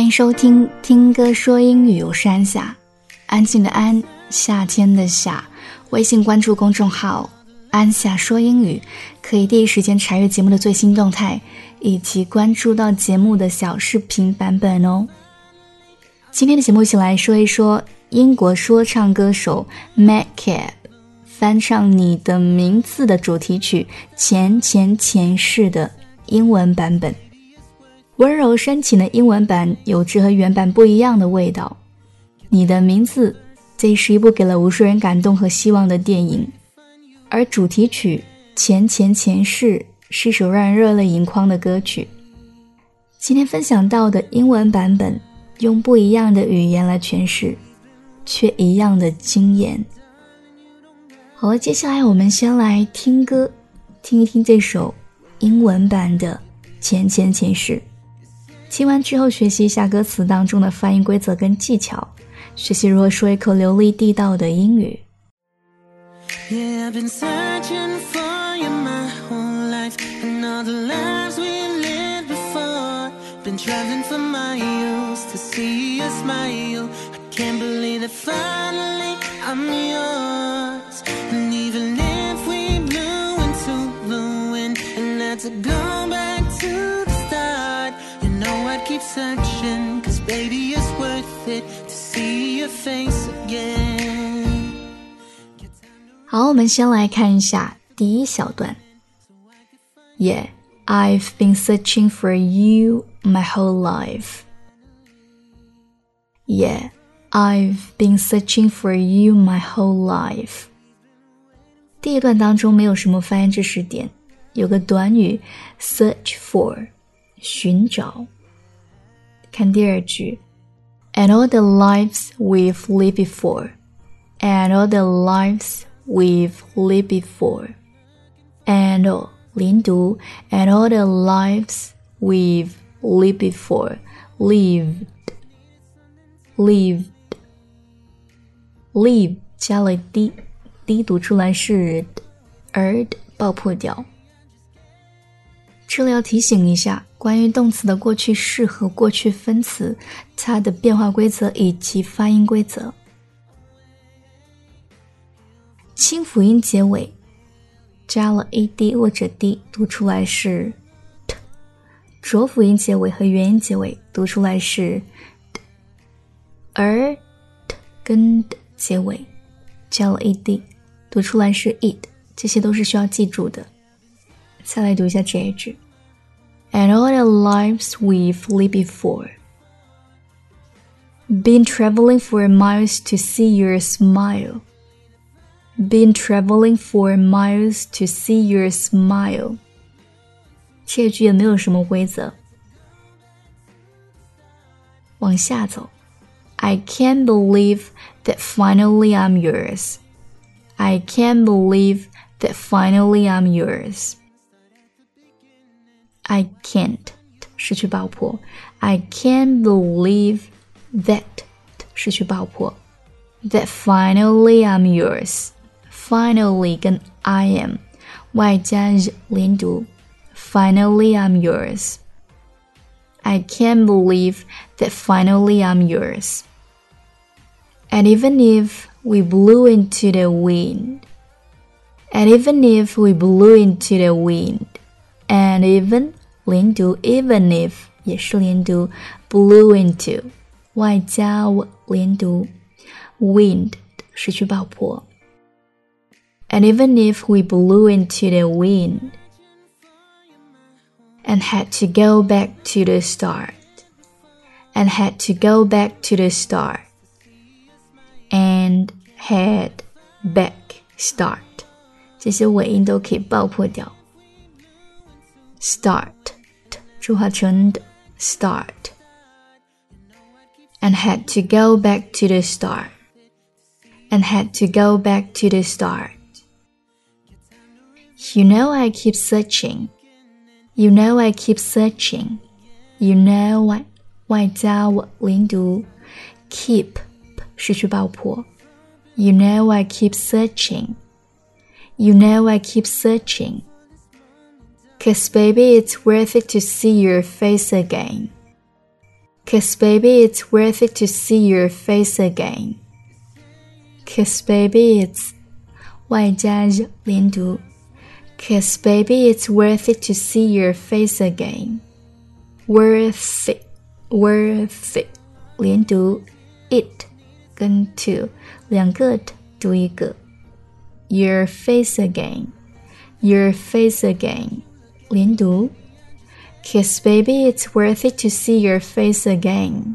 迎收听听歌说英语，我是安夏，安静的安，夏天的夏。微信关注公众号安夏说英语，可以第一时间查阅节目的最新动态，以及关注到节目的小视频版本哦。今天的节目一起来说一说英国说唱歌手 Madcap 翻唱你的名字的主题曲前世的英文版本。温柔深情的英文版有着和原版不一样的味道。你的名字，这是一部给了无数人感动和希望的电影，而主题曲前世是一首让人热泪盈眶的歌曲。今天分享到的英文版本用不一样的语言来诠释，却一样的惊艳。好了，接下来我们先来听歌，听一听这首英文版的前世。听完之后学习一下歌词当中的发音规则跟技巧，学习如何说一口流利地道的英语。 Yeah, I've been searching for you my whole life, and all the lives we lived before. Been traveling for miles to see you smile. I can't believe that finally I'm yours. And even if we blew into the wind and had to go back to the start, you know I'd keep searching, 'cause baby it's worth it to see your face again. 好，我们先来看一下第一小段。 Yeah, I've been searching for you my whole life. Yeah, I've been searching for you my whole life. 第一段当中没有什么发音知识点，有个短语 search for 寻找。看第二句 And all the lives we've lived before. And all the lives we've lived before. And all 连读 And all the lives we've lived before. Lived 加了 d 读出来是 erd 爆破掉。这里要提醒一下关于动词的过去式和过去分词它的变化规则以及发音规则。清辅音结尾加了 ad 或者 d 读出来是 t， 浊辅音结尾和元音结尾读出来是 d， 而 t 跟 d 结尾加了 ad 读出来是 id， 这些都是需要记住的。再来读一下这一句 And all the lives we've lived before. Been traveling for miles to see your smile. Been traveling for miles to see your smile. 这句也没有什么规则。往下走 I can't believe that finally I'm yours. I can't believe that finally I'm yours. I can't 失去爆破 I can't believe that 失去爆破 That finally I'm yours. Finally 跟 I am 外加 z 连读 Finally I'm yours. I can't believe that finally I'm yours. And even if we blew into the wind. And even if we blew into the wind. And even 连读 even if 也是连读 blew into 外加连读 wind 失去爆破 And even if we blew into the wind and had to go back to the start and had to go back to the start and had back start 这些尾音都可以爆破掉Start 浊化成的 Start And had to go back to the start And had to go back to the start You know I keep searching You know I keep searching You know 外加连读 Keep 失去爆破 You know I keep searching You know I keep searching Cause baby it's worth it to see your face again Kiss baby, it's worth it to see your face again. Kiss baby, it's 外加连读 Kiss baby, it's worth it to see your face again. Worth it, worth it 连读 it 跟 to 两个 t 读一个 Your face again, your face again 连读 Kiss baby, it's worth it to see your face again.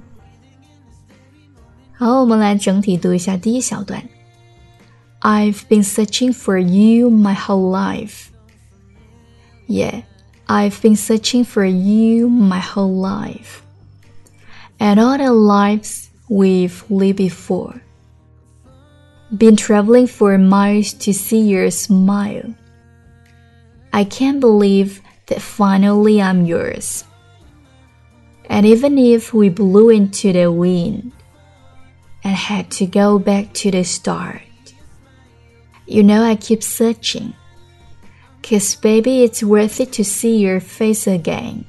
好，我们来整体读一下第一小段。I've been searching for you my whole life. Yeah, I've been searching for you my whole life. And all the lives we've lived before. Been traveling for miles to see your smile. I can't believe that finally I'm yours. And even if we blew into the wind and had to go back to the start, you know I keep searching. 'Cause baby, it's worth it to see your face again.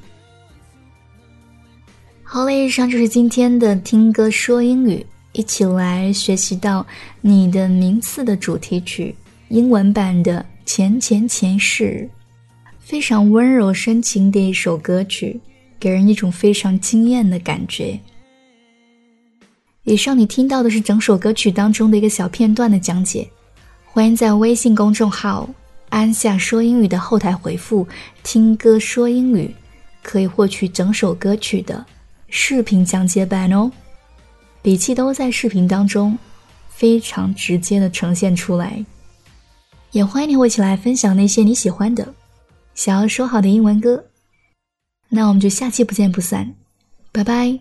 好了，以上就是今天的听歌说英语，一起来学习到你的名次的主题曲英文版的前世，非常温柔深情的一首歌曲，给人一种非常惊艳的感觉。以上你听到的是整首歌曲当中的一个小片段的讲解，欢迎在微信公众号安夏说英语的后台回复听歌说英语，可以获取整首歌曲的视频讲解版哦，笔记都在视频当中非常直接的呈现出来。也欢迎你和我一起来分享那些你喜欢的想要说好的英文歌。那我们就下期不见不散，拜拜。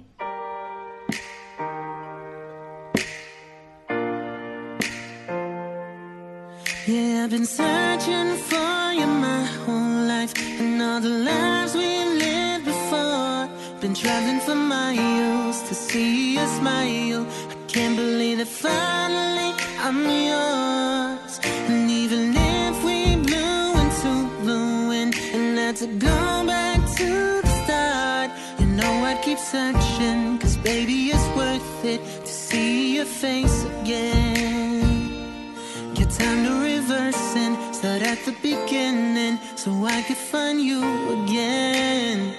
Yeah, I've been searching for you my whole life, and all the lives we've lived before. Been traveling for miles to see you smile. I can't believe that finally I'm yours. And even if we blew into the wind and had to go back to the start, you know I'd keep searching, 'cause baby it's worth it to see your face again. Get time to reverse and start at the beginning, so I could find you again.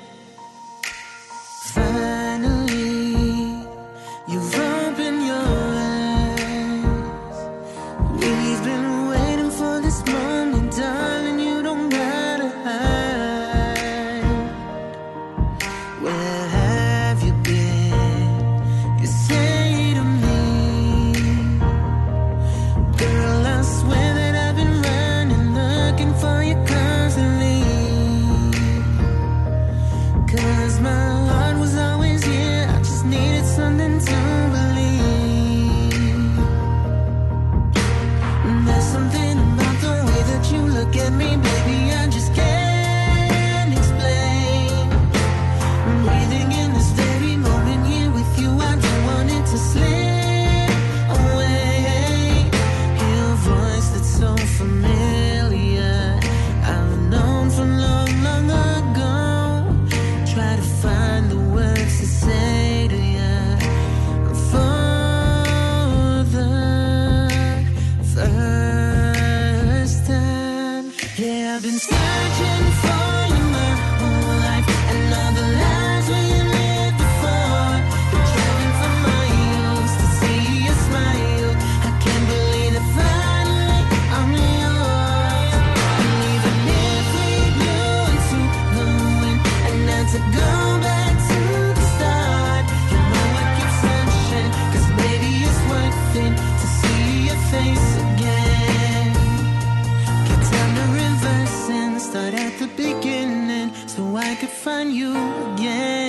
Finally, you've opened your eyes. We've been waiting for this moment, darling, you don't gotta hide. Where have you been? You say to me, girl, I swear that I've been running, looking for you constantly. 'Cause my heart was always here, I just needed something to believe. There's something about the way that you look at me, baby, I just can't explain. Breathing in this very moment here with you, I don't want it to slip away. Hear a voice that's so familiar, I've known from long, long ago. Try to find the words to say to you for the first time. Yeah, I've been searching for you my whole life, and all the lives we lived before. Been traveling for miles to see you smile. I can't believe that finally I'm yours. And even if we blew into the wind and had to go back to the start, you know I keep searching, 'cause baby it's worth it to see your face again. Get time to reverse and start at the beginning, so I could find you again.